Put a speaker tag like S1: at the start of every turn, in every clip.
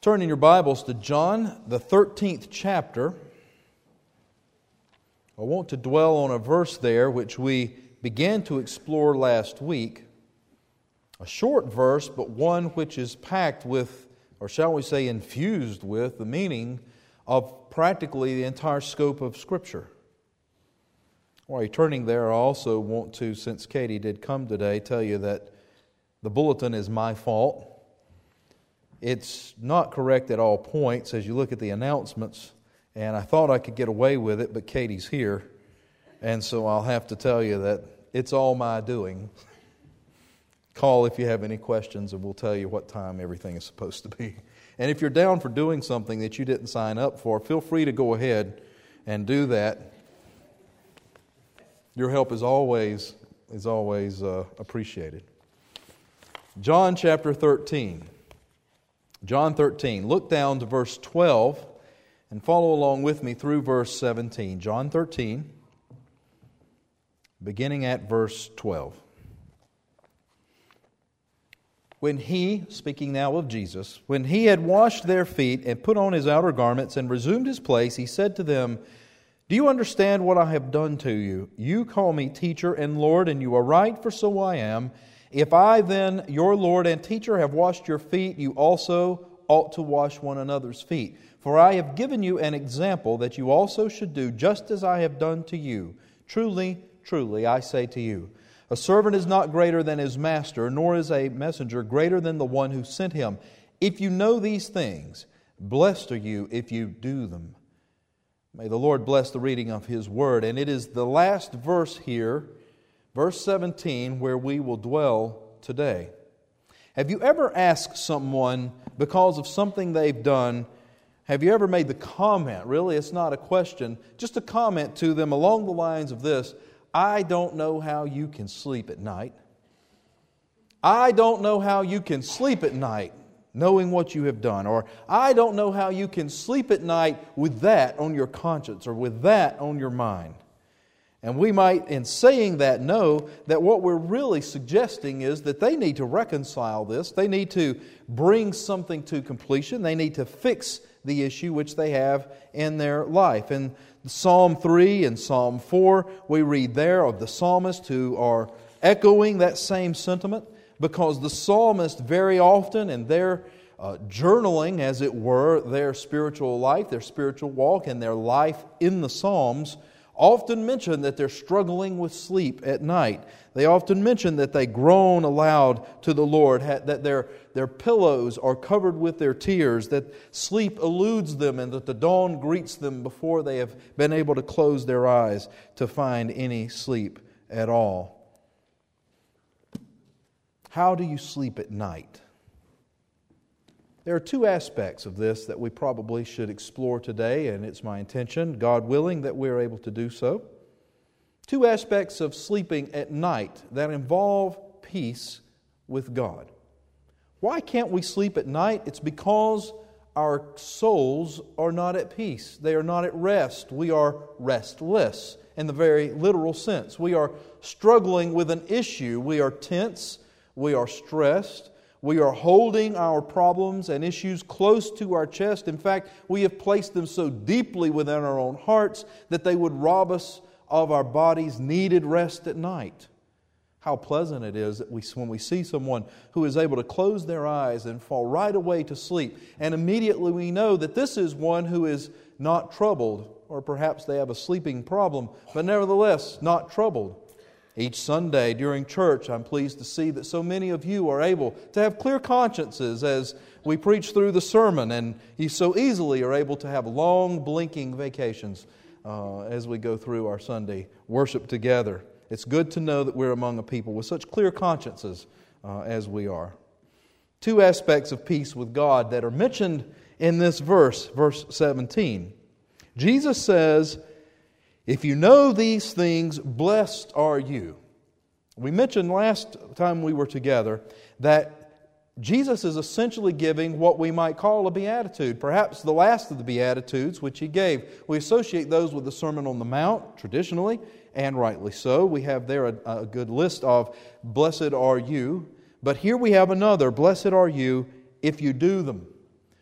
S1: Turn in your Bibles to John, the 13th chapter. I want to dwell on a verse there which we began to explore last week. A short verse, but one which is packed with, or shall we say infused with, the meaning of practically the entire scope of Scripture. While you're turning there, I also want to, since Katie did come today, tell you that the bulletin is my fault. It's not correct at all points as you look at the announcements, and I thought I could get away with it, but Katie's here, and so I'll have to tell you that it's all my doing. Call if you have any questions, and we'll tell you what time everything is supposed to be. And if you're down for doing something that you didn't sign up for, feel free to go ahead and do that. Your help is always appreciated. John chapter 13. John 13. Look down to verse 12 and follow along with me through verse 17. John 13, beginning at verse 12. When he, speaking now of Jesus, when he had washed their feet and put on his outer garments and resumed his place, he said to them, "Do you understand what I have done to you? You call me teacher and Lord, and you are right, for so I am. If I then, your Lord and teacher, have washed your feet, you also ought to wash one another's feet. For I have given you an example that you also should do just as I have done to you. Truly, truly, I say to you, a servant is not greater than his master, nor is a messenger greater than the one who sent him. If you know these things, blessed are you if you do them." May the Lord bless the reading of His Word. And it is the last verse here, verse 17, where we will dwell today. Have you ever asked someone, because of something they've done, have you ever made the comment, really it's not a question, just a comment to them along the lines of this: "I don't know how you can sleep at night. I don't know how you can sleep at night knowing what you have done." Or, "I don't know how you can sleep at night with that on your conscience or with that on your mind." And we might, in saying that, know that what we're really suggesting is that they need to reconcile this. They need to bring something to completion. They need to fix the issue which they have in their life. In Psalm 3 and Psalm 4, we read there of the psalmists who are echoing that same sentiment, because the psalmist very often in their journaling, as it were, their spiritual life, their spiritual walk, and their life in the Psalms, often mention that they're struggling with sleep at night. They often mention that they groan aloud to the Lord, that their pillows are covered with their tears, that sleep eludes them, and that the dawn greets them before they have been able to close their eyes to find any sleep at all. How do you sleep at night? There are two aspects of this that we probably should explore today, and it's my intention, God willing, that we're able to do so. Two aspects of sleeping at night that involve peace with God. Why can't we sleep at night? It's because our souls are not at peace. They are not at rest. We are restless in the very literal sense. We are struggling with an issue. We are tense. We are stressed. We are holding our problems and issues close to our chest. In fact, we have placed them so deeply within our own hearts that they would rob us of our body's needed rest at night. How pleasant it is that when we see someone who is able to close their eyes and fall right away to sleep, and immediately we know that this is one who is not troubled, or perhaps they have a sleeping problem, but nevertheless not troubled. Each Sunday during church, I'm pleased to see that so many of you are able to have clear consciences as we preach through the sermon, and you so easily are able to have long blinking vacations as we go through our Sunday worship together. It's good to know that we're among a people with such clear consciences as we are. Two aspects of peace with God that are mentioned in this verse 17. Jesus says, "If you know these things, blessed are you." We mentioned last time we were together that Jesus is essentially giving what we might call a beatitude, perhaps the last of the beatitudes which He gave. We associate those with the Sermon on the Mount, traditionally, and rightly so. We have there a good list of "blessed are you," but here we have another, "blessed are you if you do them."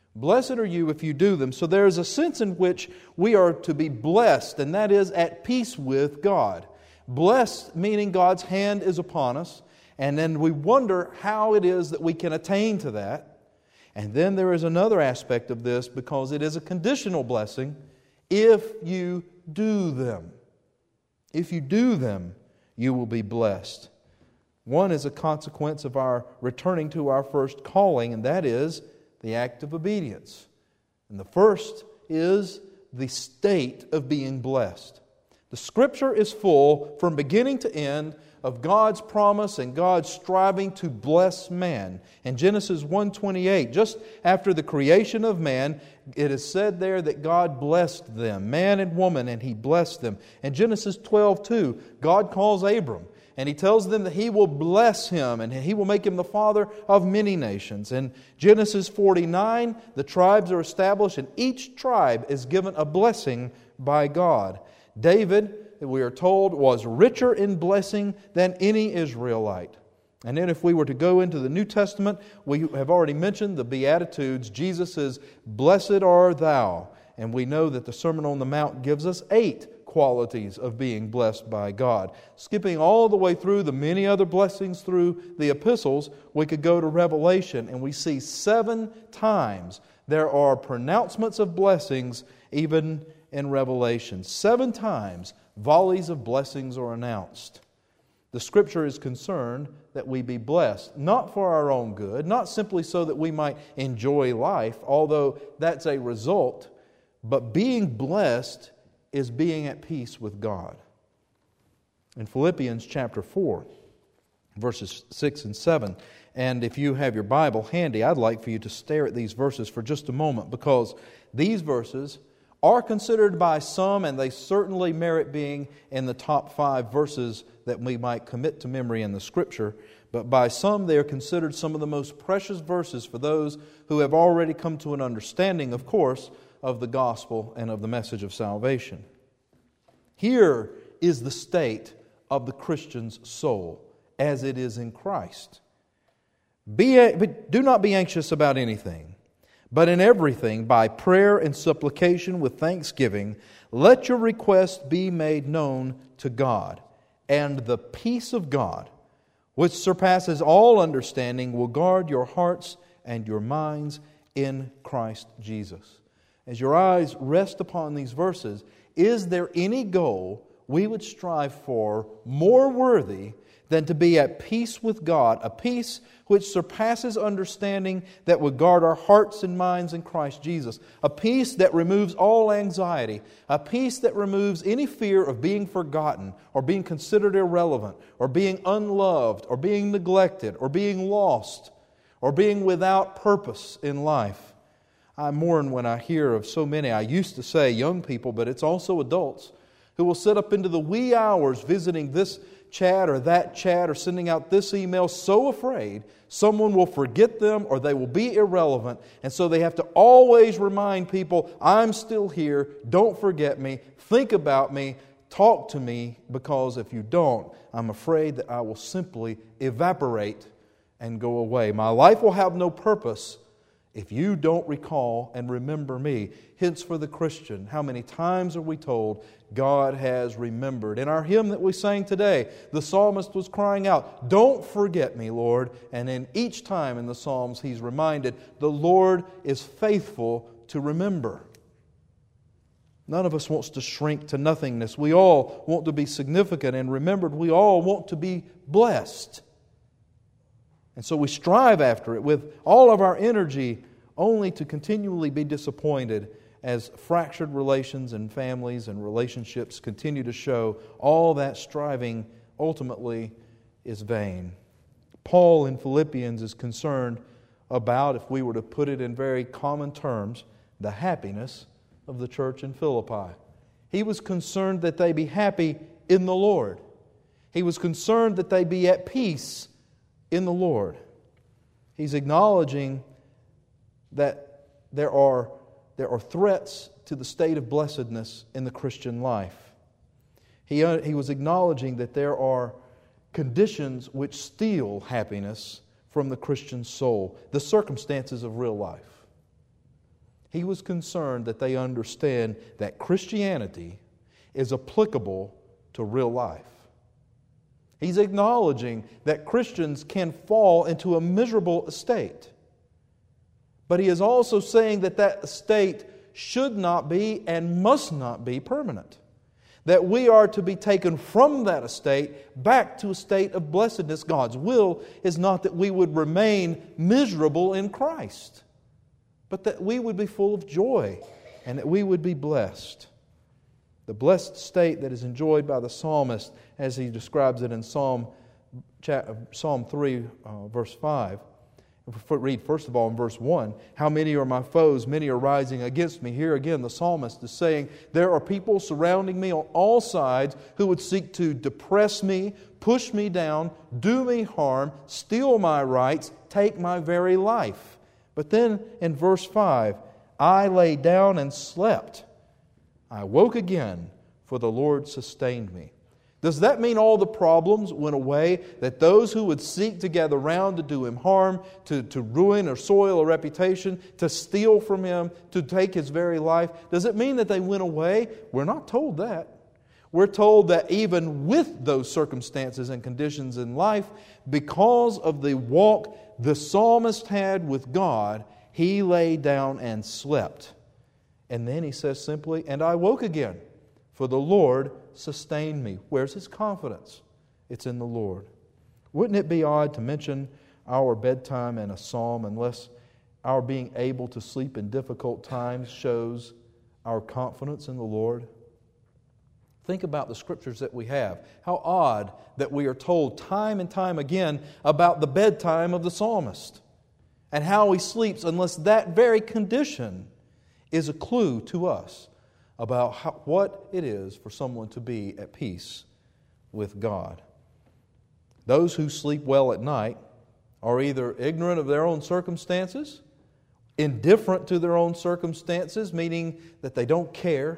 S1: Blessed are you if you do them. So there is a sense in which we are to be blessed, and that is at peace with God. Blessed meaning God's hand is upon us, and then we wonder how it is that we can attain to that. And then there is another aspect of this, because it is a conditional blessing. If you do them. If you do them, you will be blessed. One is a consequence of our returning to our first calling, and that is the act of obedience. And the first is the state of being blessed. The Scripture is full, from beginning to end, of God's promise and God's striving to bless man. In Genesis 1:28, just after the creation of man, it is said there that God blessed them, man and woman, and He blessed them. In Genesis 12:2, God calls Abram, and He tells them that He will bless him, and He will make him the father of many nations. In Genesis 49, the tribes are established, and each tribe is given a blessing by God. David, we are told, was richer in blessing than any Israelite. And then if we were to go into the New Testament, we have already mentioned the Beatitudes. Jesus says, "Blessed are thou." And we know that the Sermon on the Mount gives us 8 qualities of being blessed by God. Skipping all the way through the many other blessings through the epistles, we could go to Revelation, and we see 7 times there are pronouncements of blessings even in Revelation. 7 times volleys of blessings are announced. The Scripture is concerned that we be blessed, not for our own good, not simply so that we might enjoy life, although that's a result, but being blessed is being at peace with God. In Philippians chapter 4, verses 6 and 7, and if you have your Bible handy, I'd like for you to stare at these verses for just a moment, because these verses are considered by some, and they certainly merit being in the top 5 verses that we might commit to memory in the Scripture, but by some they are considered some of the most precious verses for those who have already come to an understanding, of course, of the gospel and of the message of salvation. Here is the state of the Christian's soul as it is in Christ. Do not be anxious about anything, but in everything, by prayer and supplication with thanksgiving, let your requests be made known to God. And the peace of God, which surpasses all understanding, will guard your hearts and your minds in Christ Jesus. As your eyes rest upon these verses, is there any goal we would strive for more worthy than to be at peace with God, a peace which surpasses understanding, that would guard our hearts and minds in Christ Jesus, a peace that removes all anxiety, a peace that removes any fear of being forgotten or being considered irrelevant or being unloved or being neglected or being lost or being without purpose in life. I mourn when I hear of so many, I used to say young people, but it's also adults, who will sit up into the wee hours visiting this chat or that chat or sending out this email, so afraid someone will forget them or they will be irrelevant. And so they have to always remind people, I'm still here, don't forget me, think about me, talk to me, because if you don't, I'm afraid that I will simply evaporate and go away. My life will have no purpose if you don't recall and remember me. Hence, for the Christian, how many times are we told God has remembered? In our hymn that we sang today, the psalmist was crying out, don't forget me, Lord. And in each time in the Psalms, he's reminded, the Lord is faithful to remember. None of us wants to shrink to nothingness. We all want to be significant and remembered. We all want to be blessed. And so we strive after it with all of our energy, only to continually be disappointed as fractured relations and families and relationships continue to show all that striving ultimately is vain. Paul in Philippians is concerned about, if we were to put it in very common terms, the happiness of the church in Philippi. He was concerned that they be happy in the Lord. He was concerned that they be at peace in the Lord. He's acknowledging that there are threats to the state of blessedness in the Christian life. He was acknowledging that there are conditions which steal happiness from the Christian soul, the circumstances of real life. He was concerned that they understand that Christianity is applicable to real life. He's acknowledging that Christians can fall into a miserable estate. But he is also saying that that estate should not be and must not be permanent. That we are to be taken from that estate back to a state of blessedness. God's will is not that we would remain miserable in Christ, but that we would be full of joy and that we would be blessed. The blessed state that is enjoyed by the psalmist, as he describes it in Psalm 3, verse 5. Read first of all in verse 1, how many are my foes, many are rising against me. Here again the psalmist is saying, there are people surrounding me on all sides who would seek to depress me, push me down, do me harm, steal my rights, take my very life. But then in verse 5, I lay down and slept. I woke again, for the Lord sustained me. Does that mean all the problems went away? That those who would seek to gather round to do him harm, to ruin or soil a reputation, to steal from him, to take his very life, does it mean that they went away? We're not told that. We're told that even with those circumstances and conditions in life, because of the walk the psalmist had with God, he lay down and slept. And then he says simply, and I woke again, for the Lord sustained me. Where's his confidence? It's in the Lord. Wouldn't it be odd to mention our bedtime in a psalm unless our being able to sleep in difficult times shows our confidence in the Lord? Think about the scriptures that we have. How odd that we are told time and time again about the bedtime of the psalmist and how he sleeps, unless that very condition is a clue to us about what it is for someone to be at peace with God. Those who sleep well at night are either ignorant of their own circumstances, indifferent to their own circumstances, meaning that they don't care,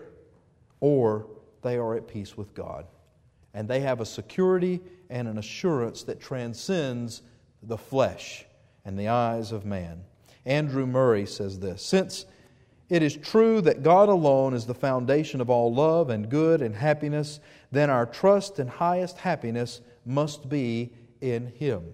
S1: or they are at peace with God. And they have a security and an assurance that transcends the flesh and the eyes of man. Andrew Murray says this, since it is true that God alone is the foundation of all love and good and happiness, then our trust and highest happiness must be in Him.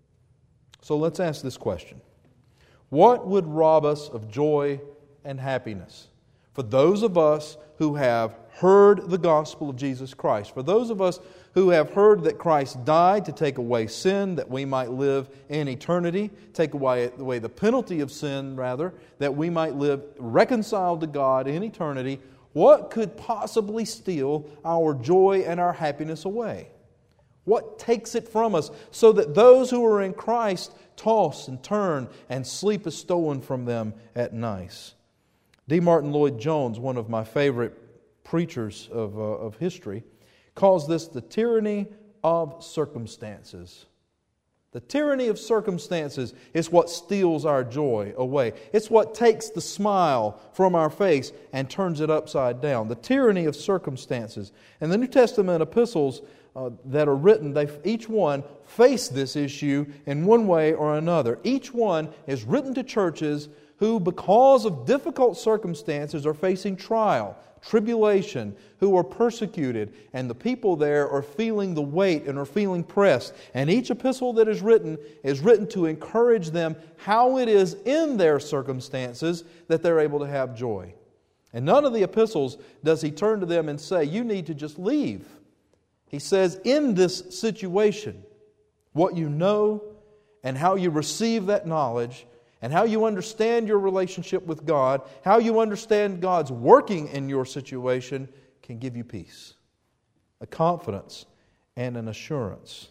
S1: So let's ask this question. What would rob us of joy and happiness? For those of us who have heard the gospel of Jesus Christ, for those of us who have heard that Christ died to take away sin, that we might live in eternity, take away the penalty of sin, rather, that we might live reconciled to God in eternity, what could possibly steal our joy and our happiness away? What takes it from us so that those who are in Christ toss and turn and sleep is stolen from them at night? D. Martin Lloyd-Jones, one of my favorite preachers of history, calls this the tyranny of circumstances. The tyranny of circumstances is what steals our joy away. It's what takes the smile from our face and turns it upside down. The tyranny of circumstances. And the New Testament epistles that are written, each one face this issue in one way or another. Each one is written to churches who, because of difficult circumstances, are facing trial, tribulation, who are persecuted, and the people there are feeling the weight and are feeling pressed. And each epistle that is written to encourage them how it is in their circumstances that they're able to have joy. And none of the epistles does he turn to them and say, you need to just leave. He says, in this situation, what you know and how you receive that knowledge and how you understand your relationship with God, how you understand God's working in your situation can give you peace, a confidence, and an assurance.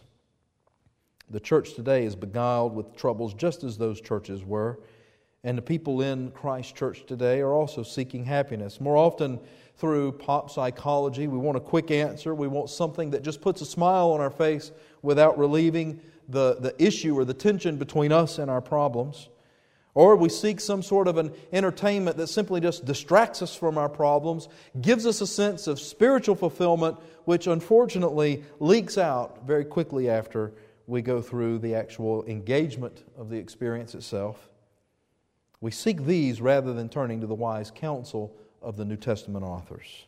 S1: The church today is beguiled with troubles just as those churches were, and the people in Christ's church today are also seeking happiness. More often through pop psychology, we want a quick answer. We want something that just puts a smile on our face without relieving the issue or the tension between us and our problems. Or we seek some sort of an entertainment that simply just distracts us from our problems, gives us a sense of spiritual fulfillment, which unfortunately leaks out very quickly after we go through the actual engagement of the experience itself. We seek these rather than turning to the wise counsel of the New Testament authors.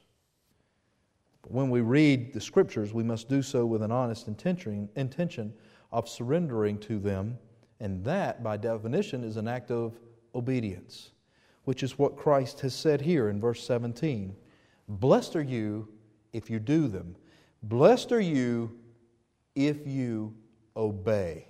S1: But when we read the Scriptures, we must do so with an honest intention of surrendering to them, and that, by definition, is an act of obedience, which is what Christ has said here in verse 17. Blessed are you if you do them. Blessed are you if you obey.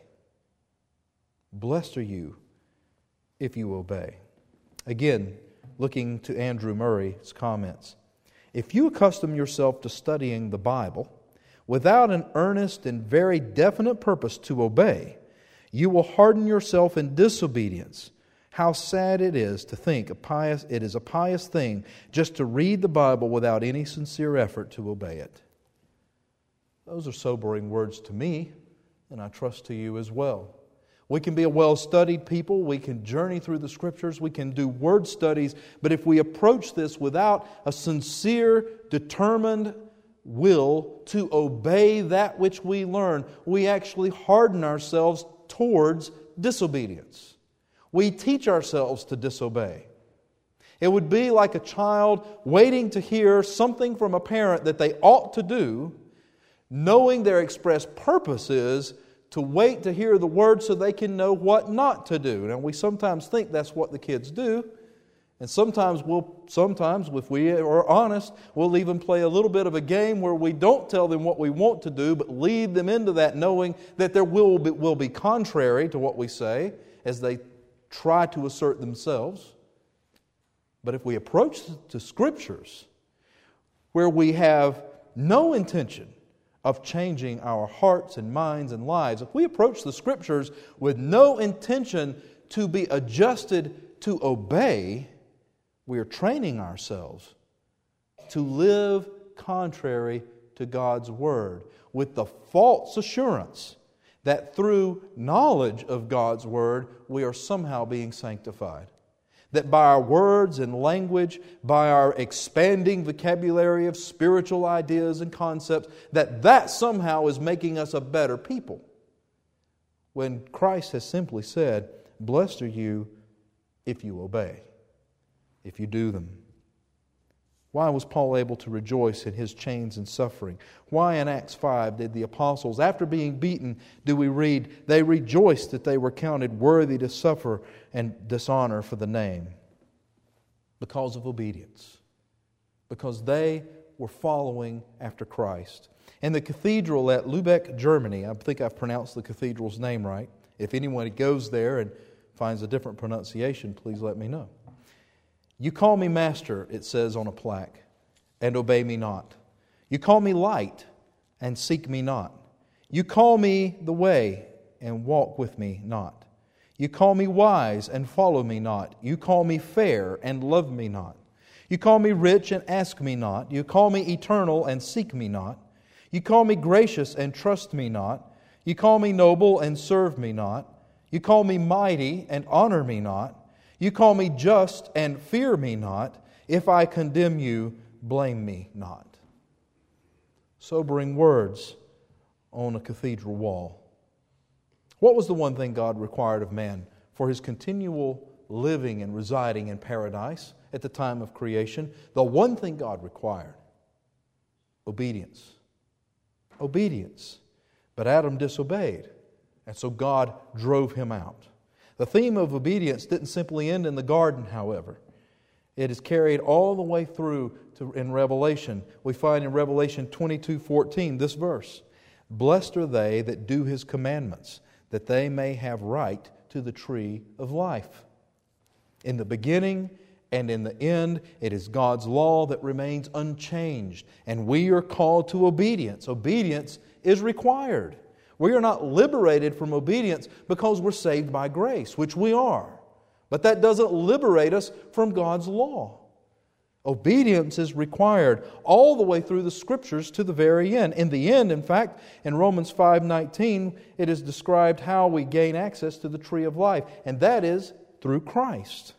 S1: Blessed are you if you obey. Again, looking to Andrew Murray's comments. If you accustom yourself to studying the Bible without an earnest and very definite purpose to obey, you will harden yourself in disobedience. How sad it is to think it is a pious thing just to read the Bible without any sincere effort to obey it. Those are sobering words to me, and I trust to you as well. We can be a well-studied people, we can journey through the Scriptures, we can do word studies, but if we approach this without a sincere, determined will to obey that which we learn, we actually harden ourselves towards disobedience. We teach ourselves to disobey. It would be like a child waiting to hear something from a parent that they ought to do, knowing their express purpose is to wait to hear the word so they can know what not to do. Now, we sometimes think that's what the kids do, and sometimes, if we are honest, we'll even play a little bit of a game where we don't tell them what we want to do, but lead them into that knowing that there will be contrary to what we say as they try to assert themselves. But if we approach the Scriptures where we have no intention of changing our hearts and minds and lives, if we approach the Scriptures with no intention to be adjusted to obey, we are training ourselves to live contrary to God's Word with the false assurance that through knowledge of God's Word, we are somehow being sanctified. That by our words and language, by our expanding vocabulary of spiritual ideas and concepts, that somehow is making us a better people. When Christ has simply said, blessed are you if you obey, if you do them. Why was Paul able to rejoice in his chains and suffering? Why in Acts 5 did the apostles, after being beaten, do we read, they rejoiced that they were counted worthy to suffer and dishonor for the name? Because of obedience. Because they were following after Christ. In the cathedral at Lübeck, Germany, I think I've pronounced the cathedral's name right. If anyone goes there and finds a different pronunciation, please let me know. You call me master, it says on a plaque, and obey me not. You call me light, and seek me not. You call me the way, and walk with me not. You call me wise, and follow me not. You call me fair, and love me not. You call me rich, and ask me not. You call me eternal, and seek me not. You call me gracious, and trust me not. You call me noble, and serve me not. You call me mighty, and honor me not. You call me just and fear me not. If I condemn you, blame me not. Sobering words on a cathedral wall. What was the one thing God required of man for his continual living and residing in paradise at the time of creation? The one thing God required: obedience. Obedience. But Adam disobeyed, and so God drove him out. The theme of obedience didn't simply end in the garden, however. It is carried all the way through in Revelation. We find in Revelation 22:14 this verse: blessed are they that do His commandments, that they may have right to the tree of life. In the beginning and in the end, it is God's law that remains unchanged, and we are called to obedience. Obedience is required. We are not liberated from obedience because we're saved by grace, which we are. But that doesn't liberate us from God's law. Obedience is required all the way through the Scriptures to the very end. In the end, in fact, in Romans 5:19, it is described how we gain access to the tree of life, and that is through Christ.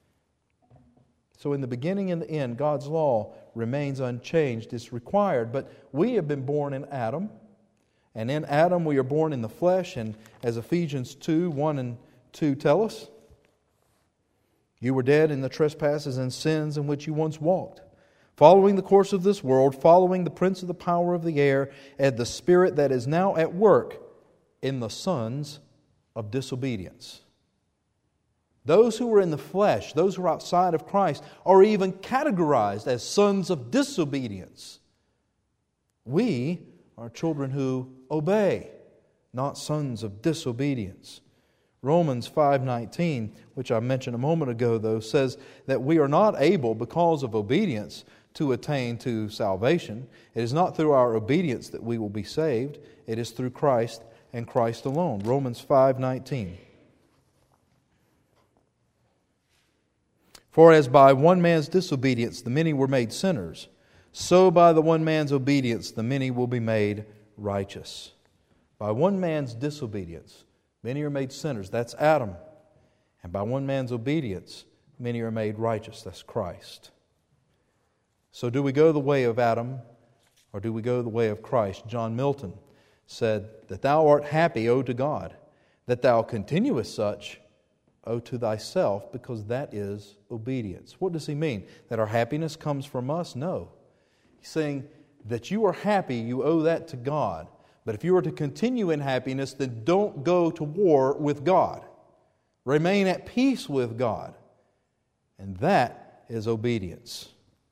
S1: So in the beginning and the end, God's law remains unchanged. It's required, but we have been born in Adam. And in Adam we are born in the flesh, and as Ephesians 2:1 and 2 tell us, You were dead in the trespasses and sins in which you once walked, following the course of this world, following the prince of the power of the air, and the spirit that is now at work in the sons of disobedience. Those who are in the flesh, those who are outside of Christ, are even categorized as sons of disobedience. We are children who obey, not sons of disobedience. Romans 5:19, which I mentioned a moment ago, though, says that we are not able, because of obedience, to attain to salvation. It is not through our obedience that we will be saved. It is through Christ and Christ alone. Romans 5:19. For as by one man's disobedience the many were made sinners, so by the one man's obedience the many will be made righteous. By one man's disobedience, many are made sinners. That's Adam. And by one man's obedience, many are made righteous. That's Christ. So do we go the way of Adam, or do we go the way of Christ? John Milton said, that thou art happy, O to God, that thou continuest such, O to thyself, because that is obedience. What does he mean? That our happiness comes from us? No. He's saying that you are happy, you owe that to God. But if you are to continue in happiness, then don't go to war with God. Remain at peace with God. And that is obedience.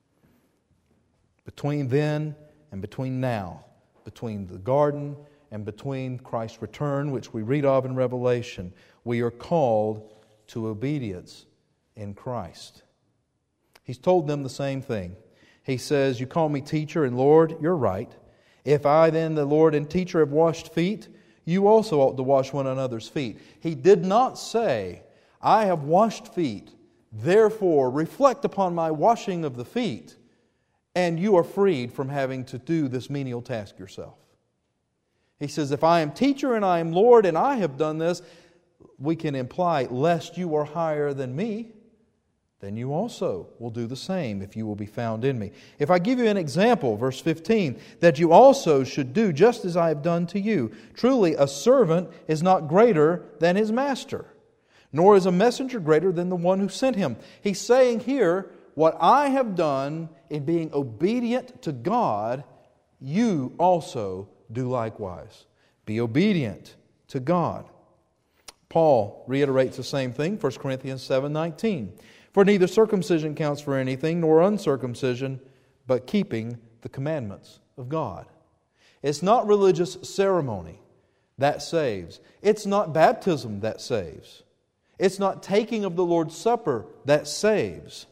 S1: Between then and between now, between the garden and between Christ's return, which we read of in Revelation, we are called to obedience in Christ. He's told them the same thing. He says, you call me teacher and Lord, you're right. If I then, the Lord and teacher, have washed feet, you also ought to wash one another's feet. He did not say, I have washed feet, therefore reflect upon my washing of the feet, and you are freed from having to do this menial task yourself. He says, if I am teacher and I am Lord and I have done this, we can imply, lest you are higher than me, then you also will do the same if you will be found in me. If I give you an example, verse 15, that you also should do just as I have done to you. Truly, a servant is not greater than his master, nor is a messenger greater than the one who sent him. He's saying here, what I have done in being obedient to God, you also do likewise. Be obedient to God. Paul reiterates the same thing, 1 Corinthians 7:19. For neither circumcision counts for anything, nor uncircumcision, but keeping the commandments of God. It's not religious ceremony that saves. It's not baptism that saves. It's not taking of the Lord's Supper that saves.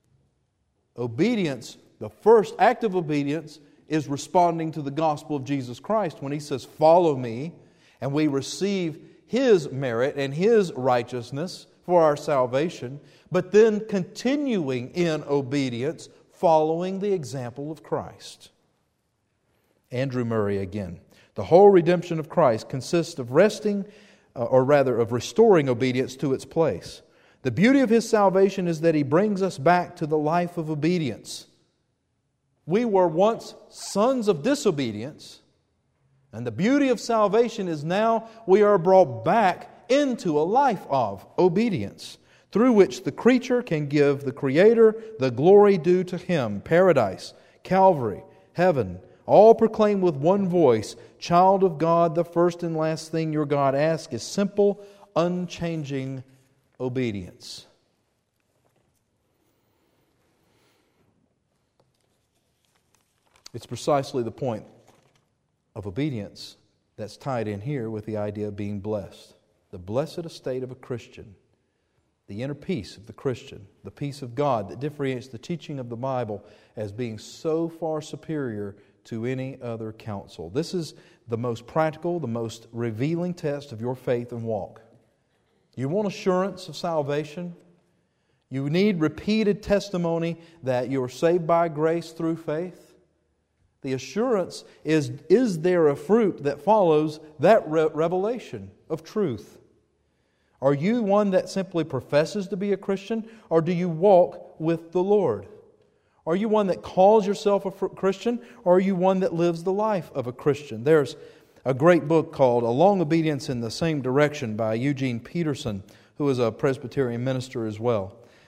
S1: Obedience, the first act of obedience, is responding to the gospel of Jesus Christ when He says, follow me, and we receive His merit and His righteousness for our salvation, but then continuing in obedience, following the example of Christ. Andrew Murray again. The whole redemption of Christ consists of of restoring obedience to its place. The beauty of His salvation is that He brings us back to the life of obedience. We were once sons of disobedience, and the beauty of salvation is now we are brought back into a life of obedience, through which the creature can give the Creator the glory due to Him. Paradise, Calvary, heaven, all proclaim with one voice, child of God, the first and last thing your God asks is simple, unchanging obedience. It's precisely the point of obedience that's tied in here with the idea of being blessed. The blessed estate of a Christian, the inner peace of the Christian, the peace of God that differentiates the teaching of the Bible as being so far superior to any other counsel. This is the most practical, the most revealing test of your faith and walk. You want assurance of salvation? You need repeated testimony that you're saved by grace through faith? The assurance is there a fruit that follows that revelation of truth? Are you one that simply professes to be a Christian, or do you walk with the Lord? Are you one that calls yourself a Christian, or are you one that lives the life of a Christian? There's a great book called A Long Obedience in the Same Direction by Eugene Peterson, who is a Presbyterian minister as well.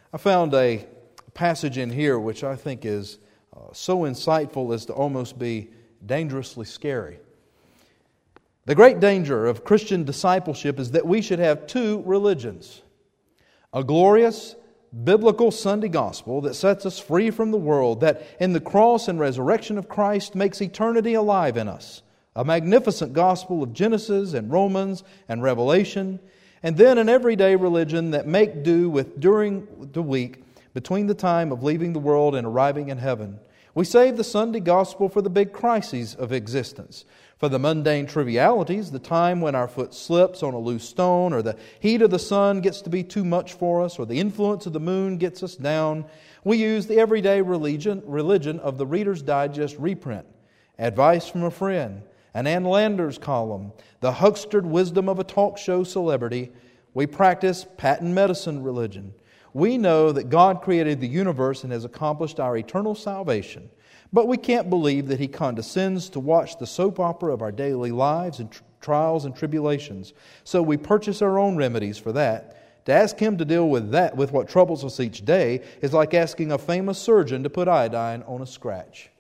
S1: I found a passage in here which I think is so insightful as to almost be dangerously scary. The great danger of Christian discipleship is that we should have two religions. A glorious, biblical Sunday gospel that sets us free from the world, that in the cross and resurrection of Christ makes eternity alive in us. A magnificent gospel of Genesis and Romans and Revelation, and then an everyday religion that make do with during the week between the time of leaving the world and arriving in heaven. We save the Sunday gospel for the big crises of existence, for the mundane trivialities, the time when our foot slips on a loose stone, or the heat of the sun gets to be too much for us, or the influence of the moon gets us down. We use the everyday religion of the Reader's Digest reprint, advice from a friend, an Ann Landers column, the huckstered wisdom of a talk show celebrity. We practice patent medicine religion. We know that God created the universe and has accomplished our eternal salvation. But we can't believe that He condescends to watch the soap opera of our daily lives and trials and tribulations. So we purchase our own remedies for that. To ask Him to deal with that, with what troubles us each day, is like asking a famous surgeon to put iodine on a scratch.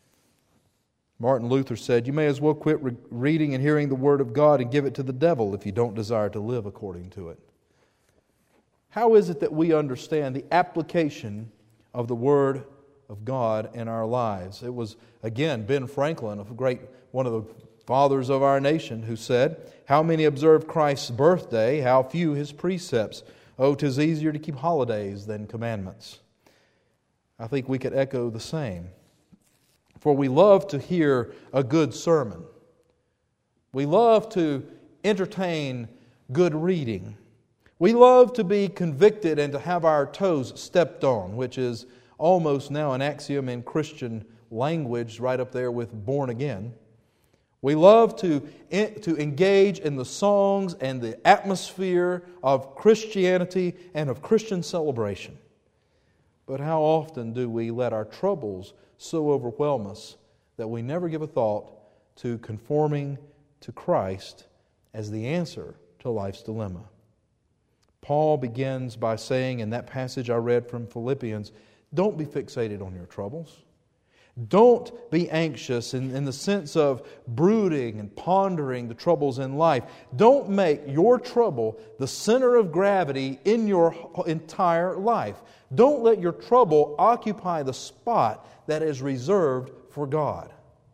S1: Martin Luther said, "You may as well quit reading and hearing the Word of God and give it to the devil if you don't desire to live according to it." How is it that we understand the application of the Word of God in our lives? It was, again, Ben Franklin, one of the fathers of our nation, who said, "How many observe Christ's birthday, how few His precepts. Oh, 'tis easier to keep holidays than commandments." I think we could echo the same. For we love to hear a good sermon. We love to entertain good reading. We love to be convicted and to have our toes stepped on, which is almost now an axiom in Christian language, right up there with born again. We love to engage in the songs and the atmosphere of Christianity and of Christian celebration. But how often do we let our troubles so overwhelm us that we never give a thought to conforming to Christ as the answer to life's dilemma? Paul begins by saying in that passage I read from Philippians, don't be fixated on your troubles. Don't be anxious in the sense of brooding and pondering the troubles in life. Don't make your trouble the center of gravity in your entire life. Don't let your trouble occupy the spot that is reserved for God.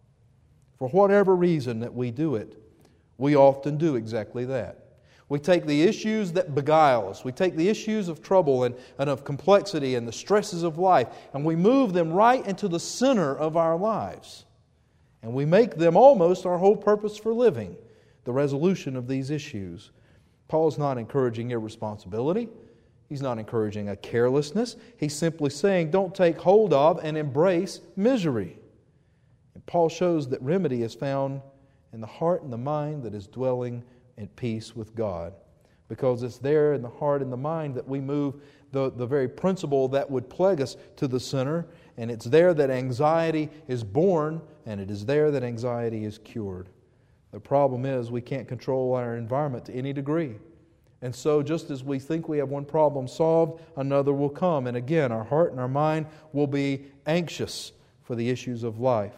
S1: For whatever reason that we do it, we often do exactly that. We take the issues that beguile us. We take the issues of trouble and of complexity and the stresses of life, and we move them right into the center of our lives. And we make them almost our whole purpose for living, the resolution of these issues. Paul's not encouraging irresponsibility. He's not encouraging a carelessness. He's simply saying, don't take hold of and embrace misery. And Paul shows that remedy is found in the heart and the mind that is dwelling in peace with God. Because it's there in the heart and the mind that we move the very principle that would plague us to the center. And it's there that anxiety is born, and it is there that anxiety is cured. The problem is we can't control our environment to any degree. And so just as we think we have one problem solved, another will come. And again, our heart and our mind will be anxious for the issues of life.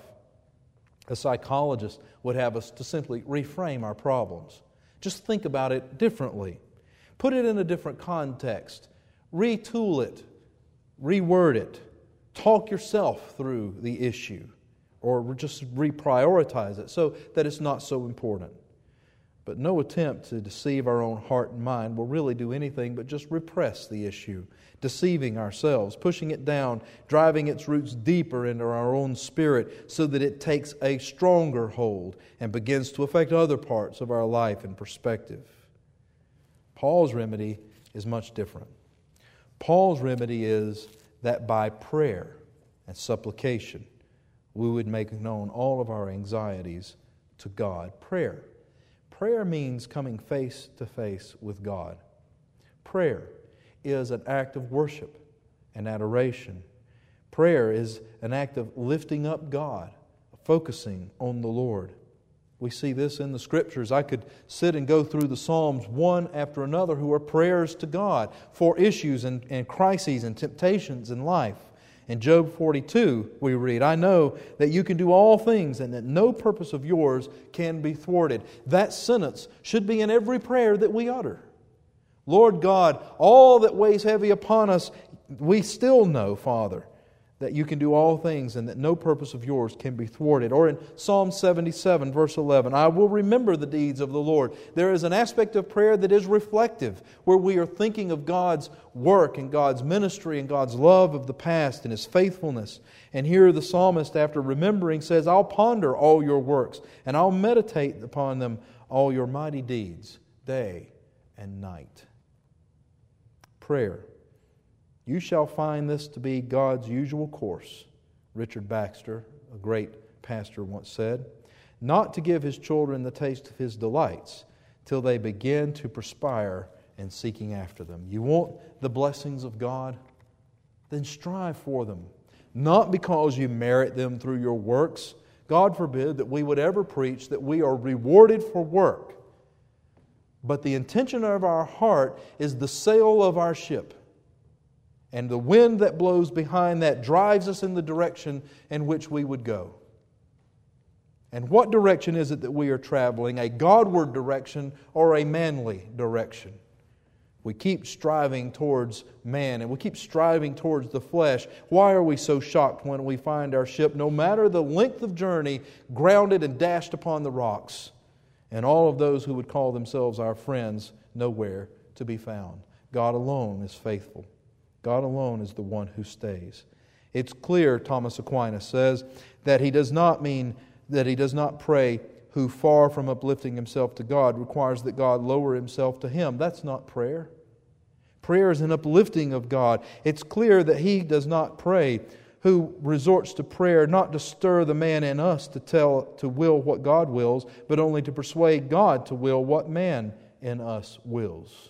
S1: A psychologist would have us to simply reframe our problems. Just think about it differently. Put it in a different context. Retool it. Reword it. Talk yourself through the issue. Or just reprioritize it so that it's not so important. But no attempt to deceive our own heart and mind will really do anything but just repress the issue, deceiving ourselves, pushing it down, driving its roots deeper into our own spirit so that it takes a stronger hold and begins to affect other parts of our life and perspective. Paul's remedy is much different. Paul's remedy is that by prayer and supplication, we would make known all of our anxieties to God. Prayer. Prayer means coming face to face with God. Prayer is an act of worship and adoration. Prayer is an act of lifting up God, focusing on the Lord. We see this in the Scriptures. I could sit and go through the Psalms one after another who are prayers to God for issues and crises and temptations in life. In Job 42, we read, I know that you can do all things and that no purpose of yours can be thwarted. That sentence should be in every prayer that we utter. Lord God, all that weighs heavy upon us, we still know, Father, that you can do all things and that no purpose of yours can be thwarted. Or in Psalm 77, verse 11, I will remember the deeds of the Lord. There is an aspect of prayer that is reflective, where we are thinking of God's work and God's ministry and God's love of the past and His faithfulness. And here the psalmist, after remembering, says, I'll ponder all your works and I'll meditate upon them, all your mighty deeds, day and night. Prayer. You shall find this to be God's usual course, Richard Baxter, a great pastor, once said, not to give His children the taste of His delights till they begin to perspire in seeking after them. You want the blessings of God? Then strive for them, not because you merit them through your works. God forbid that we would ever preach that we are rewarded for work. But the intention of our heart is the sail of our ship. And the wind that blows behind that drives us in the direction in which we would go. And what direction is it that we are traveling? A Godward direction or a manly direction? We keep striving towards man and we keep striving towards the flesh. Why are we so shocked when we find our ship, no matter the length of journey, grounded and dashed upon the rocks, and all of those who would call themselves our friends nowhere to be found? God alone is faithful. God alone is the one who stays. It's clear, Thomas Aquinas says, that he does not mean that he does not pray who, far from uplifting himself to God, requires that God lower Himself to him. That's not prayer. Prayer is an uplifting of God. It's clear that he does not pray who resorts to prayer not to stir the man in us to will what God wills, but only to persuade God to will what man in us wills.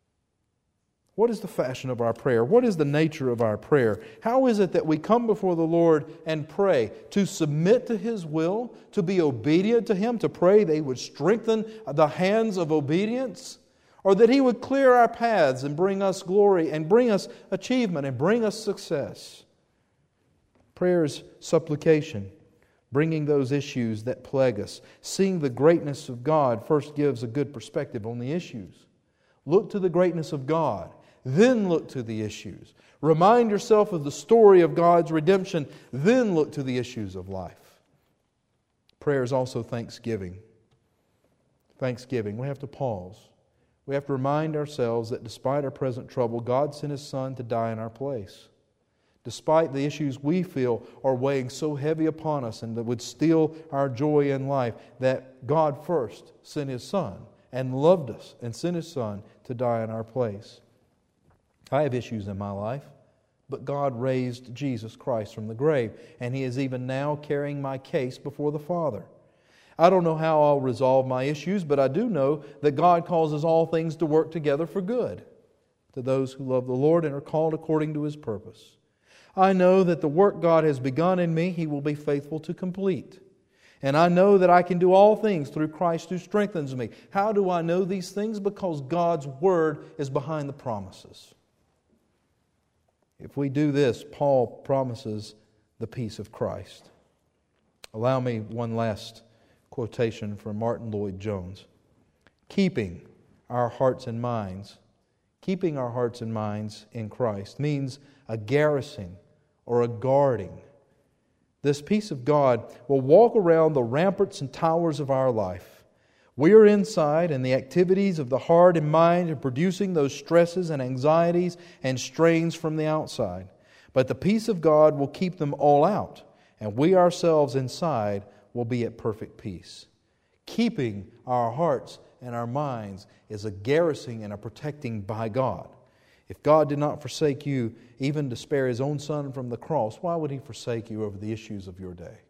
S1: What is the fashion of our prayer? What is the nature of our prayer? How is it that we come before the Lord and pray? To submit to His will, to be obedient to Him, to pray that He would strengthen the hands of obedience, or that He would clear our paths and bring us glory and bring us achievement and bring us success. Prayer is supplication, bringing those issues that plague us. Seeing the greatness of God first gives a good perspective on the issues. Look to the greatness of God. Then look to the issues. Remind yourself of the story of God's redemption. Then look to the issues of life. Prayer is also thanksgiving. Thanksgiving. We have to pause. We have to remind ourselves that despite our present trouble, God sent His Son to die in our place. Despite the issues we feel are weighing so heavy upon us and that would steal our joy in life, that God first sent His Son and loved us and sent His Son to die in our place. I have issues in my life, but God raised Jesus Christ from the grave, and He is even now carrying my case before the Father. I don't know how I'll resolve my issues, but I do know that God causes all things to work together for good to those who love the Lord and are called according to His purpose. I know that the work God has begun in me, He will be faithful to complete. And I know that I can do all things through Christ who strengthens me. How do I know these things? Because God's Word is behind the promises. If we do this, Paul promises the peace of Christ. Allow me one last quotation from Martin Lloyd-Jones. Keeping our hearts and minds in Christ means a garrisoning or a guarding. This peace of God will walk around the ramparts and towers of our life. We are inside, and the activities of the heart and mind are producing those stresses and anxieties and strains from the outside. But the peace of God will keep them all out, and we ourselves inside will be at perfect peace. Keeping our hearts and our minds is a garrisoning and a protecting by God. If God did not forsake you, even to spare His own Son from the cross, why would He forsake you over the issues of your day?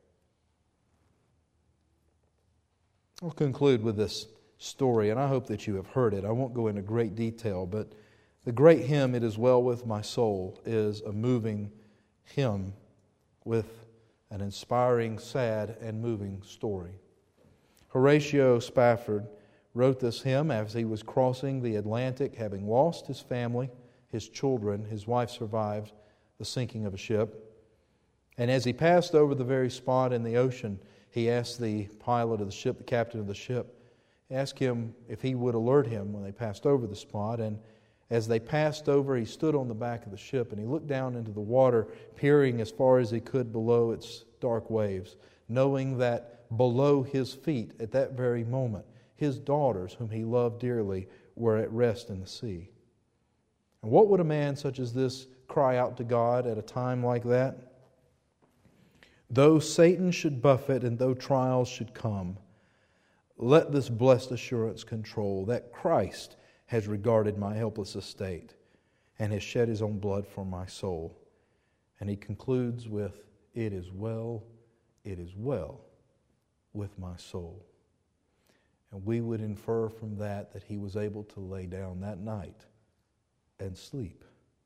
S1: I'll conclude with this story, and I hope that you have heard it. I won't go into great detail, but the great hymn, It Is Well With My Soul, is a moving hymn with an inspiring, sad, and moving story. Horatio Spafford wrote this hymn as he was crossing the Atlantic, having lost his family, his children. His wife survived the sinking of a ship. And as he passed over the very spot in the ocean, he asked the pilot of the ship, the captain of the ship, asked him if he would alert him when they passed over the spot. And as they passed over, he stood on the back of the ship and he looked down into the water, peering as far as he could below its dark waves, knowing that below his feet at that very moment, his daughters, whom he loved dearly, were at rest in the sea. And what would a man such as this cry out to God at a time like that? Though Satan should buffet and though trials should come, let this blessed assurance control that Christ has regarded my helpless estate and has shed His own blood for my soul. And he concludes with, it is well with my soul. And we would infer from that he was able to lay down that night and sleep.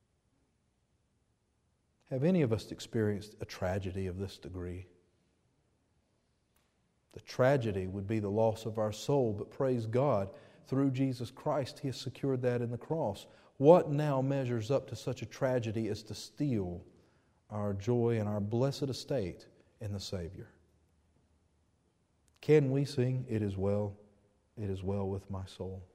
S1: Have any of us experienced a tragedy of this degree? The tragedy would be the loss of our soul, but praise God, through Jesus Christ, He has secured that in the cross. What now measures up to such a tragedy as to steal our joy and our blessed estate in the Savior? Can we sing, it is well with my soul?